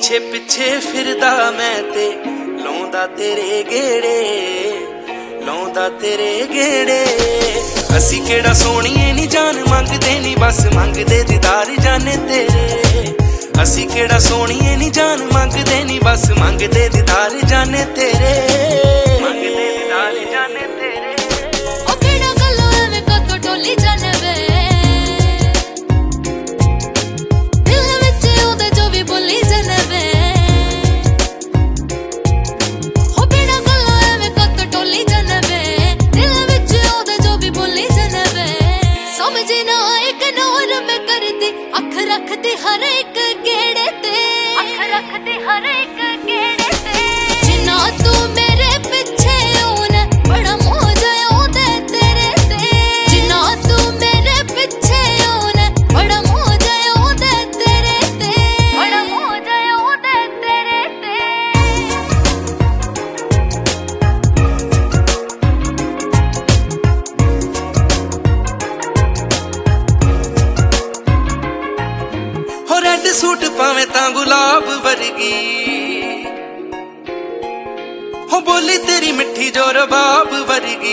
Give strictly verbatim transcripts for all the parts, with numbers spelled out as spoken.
ਪਿੱਛੇ ਪਿੱਛੇ ਫਿਰਦਾ ਮੈਂ ਤੇ ਲਾਉਂਦਾ ਤੇਰੇ ਗੇੜੇ, ਲਾਉਂਦਾ ਤੇਰੇ ਗੇੜੇ। ਅਸੀਂ ਕਿਹੜਾ ਸੋਹਣੀਏ ਨੀ ਜਾਨ ਮੰਗਦੇ ਨੀ, ਬਸ ਮੰਗਦੇ ਦੀਦਾਰ ਜਾਨੇ ਤੇਰੇ। ਅਸੀਂ ਕਿਹੜਾ ਸੋਹਣੀਏ ਨੀ ਜਾਨ ਮੰਗਦੇ ਨੀ, ਬਸ ਮੰਗਦੇ ਦੀਦਾਰ ਜਾਨੇ ਤੇਰੇ, ਮੰਗਦੇ ਦੀਦਾਰ ਜਾਨੇ ਤੇਰੇ। ਉਹ ਕਿਹੜਾ ਗੱਲੋਂ ਐਵੇਂ ਕਦੋਂ ਡੋਲੀ ਜਾਨੇ ਵੇ, ਦਿਲ ਵਿੱਚ ਉਹਦੇ ਜੋ ਵੀ ਬੋਲੀ ਜਾਨੇ ਵੇ। ਉਹ ਕਿਹੜਾ ਗੱਲੋਂ ਐਵੇਂ ਕਦੋਂ ਡੋਲੀ ਜਾਨੇ ਵੇ, ਦਿਲ ਵਿੱਚ ਉਹਦੇ ਜੋ ਵੀ ਬੋਲੀ ਜਾਨੇ ਵੇ। ਸਮਝੀ ਨਾ ਇਗਨੋਰ ਮੈਂ ਕਰਦੀ, ਅੱਖ ਰੱਖਦੀ ਹਰ ਇੱਕ ਗੇੜੇ ਤੇ, ਅੱਖ ਰੱਖਦੀ ਹਰ ਇੱਕ ਗੇੜੇ ਤੇ। ਜਿੰਨਾ ਤੂੰ ਮੇਰੇ ਪਿੱਛੇ ਹੋਣਾ ਬੜਾ ਮੋਹ ਜਾਏ ਉਹਦੇ ਤੇਰੇ ਤੇ, ਜਿੰਨਾ ਤੂੰ ਮੇਰੇ ਪਿੱਛੇ ਹੋਣਾ ਬੜਾ ਮੋਹ ਜਾਏ ਉਹਦੇ ਤੇਰੇ ਤੇ, ਬੜਾ ਮੋਹ ਜਾਏ ਉਹਦੇ ਤੇਰੇ ਤੇ। ਹੋ ਰੈਡ ਸੂਟ ਪਾਵੇਂ ਤਾਂ ਗੁਲਾਬ ਵਰਗੀ, ਹੋ ਬੋਲੀ ਤੇਰੀ ਮਿੱਠੀ ਜੋ ਰਬਾਬ ਵਰਗੀ।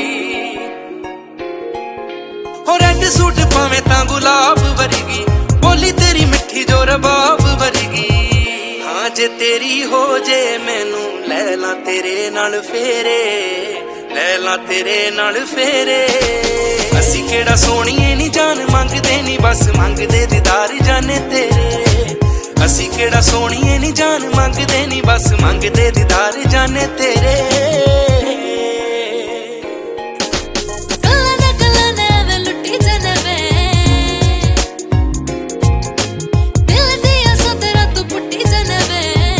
ਹੋ ਰੈਡ ਸੂਟ ਪਾਵੇਂ ਤਾਂ ਗੁਲਾਬ ਵਰਗੀ, ਬੋਲੀ ਤੇਰੀ ਮਿੱਠੀ ਜੋ ਰਬਾਬ ਵਰਗੀ। ਹਾਂ ਜੇ ਤੇਰੀ ਹੋ ਜੇ ਮੈਨੂੰ ਲੈ ਲਾਂ ਤੇਰੇ ਨਾਲ ਫੇਰੇ, ਲੈ ਲਾਂ ਤੇਰੇ ਨਾਲ ਫੇਰੇ। ਅਸੀਂ ਕਿਹੜਾ ਸੋਹਣੀਏ ਨੀ ਜਾਨ ਮੰਗਦੇ ਨੀ, ਬਸ ਮੰਗਦੇ ਦੀਦਾਰ ਜਾਨੇ ਤੇਰੇ। ਅਸੀਂ ਕਿਹੜਾ ਸੋਹਣੀਏ ਨੀ ਜਾਨ ਮੰਗਦੇ ਨੀ, ਬਸ ਮੰਗਦੇ ਦੀਦਾਰ ਜਾਨੇ ਤੇਰੇ। ਗੱਲਾਂ ਨਾ ਗੱਲਾਂ ਨਾ ਵੇ ਲੁੱਟੀ ਜਾਨੇ ਵੇ, ਦਿਲ ਦੀਆਂ ਸਦਰਾਂ ਤੂੰ ਪੁੱਟੀ ਜਾਨੇ ਵੇ।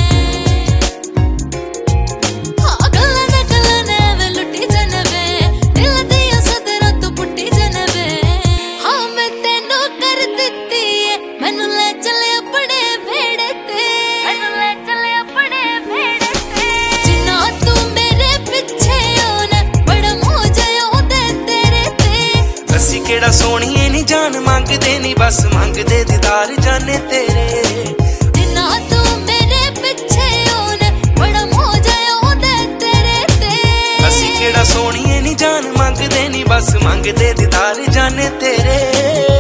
ਹਾਂ ਗੱਲਾਂ ਨਾ ਗੱਲਾਂ ਨਾ ਵੇ ਲੁੱਟੀ ਜਾਨੇ ਵੇ, ਦਿਲ ਦੀਆਂ ਸਦਰਾਂ ਤੂੰ ਪੁੱਟੀ ਜਾਨੇ ਵੇ। ਹਾਂ ਮੈਂ ਤੈਨੂੰ ਕਰ ਦਿੱਤੀ ਏ, ਮੈਨੂੰ ਲੈ ਚੱਲੇ ਆਪਣੇ ਵਿਹੜੇ ਤੇ, ਮੈਨੂੰ ਲੈ ਚੱਲੇ ਆਪਣੇ ਵਿਹੜੇ ਤੇ। ਜਿੰਨਾ ਤੂੰ ਮੇਰੇ ਪਿੱਛੇ ਹੋਣਾ ਬੜਾ ਮੋਹ ਜਾਏ ਉਹਦੇ ਤੇਰੇ ਤੇ। ਅਸੀਂ ਕਿਹੜਾ ਸੋਹਣੀਏ ਨੀ ਜਾਨ ਮੰਗਦੇ ਨੀ, ਬਸ ਮੰਗਦੇ ਦੀਦਾਰ ਜਾਨੇ ਤੇਰੇ। ਜਿੰਨਾ ਤੂੰ ਮੇਰੇ ਪਿੱਛੇ ਹੋਣਾ ਬੜਾ ਮੋਹ ਜਾਏ ਉਹਦੇ ਤੇਰੇ ਤੇ। ਅਸੀਂ ਕਿਹੜਾ ਸੋਹਣੀਏ ਨੀ ਜਾਨ ਮੰਗਦੇ ਨੀ, ਬਸ ਮੰਗਦੇ ਦੀਦਾਰ ਜਾਨੇ ਤੇਰੇ।